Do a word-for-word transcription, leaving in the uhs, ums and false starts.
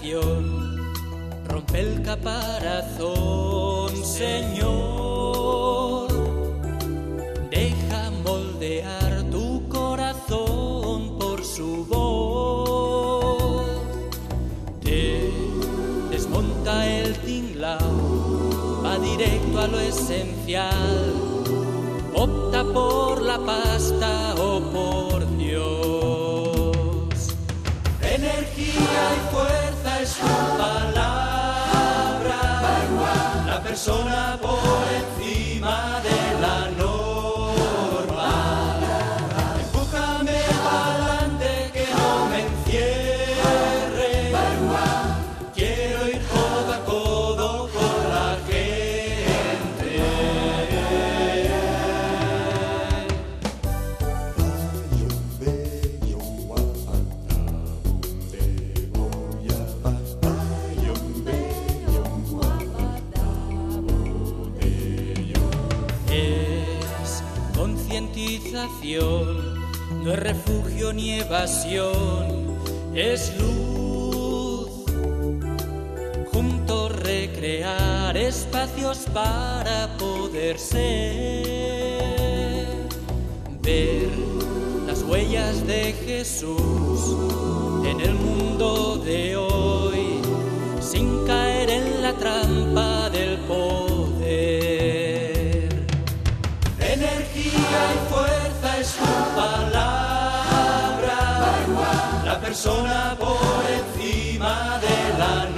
inspiración, rompe el caparazón, Señor. Deja moldear tu corazón por su voz. Te desmonta el tinglao, va directo a lo esencial. Opta por la pasta o por Dios. Energía y fuerza es tu palabra, la persona por encima de la norma. Empújame pa'lante que no me encierre, quiero ir codo a codo con la gente. Es concientización, no es refugio ni evasión, es luz. Juntos recrear espacios para poder ser, ver las huellas de Jesús en el mundo de hoy, sin caer en la trampa del poder. Energía y fuerza es tu palabra, la persona por encima de la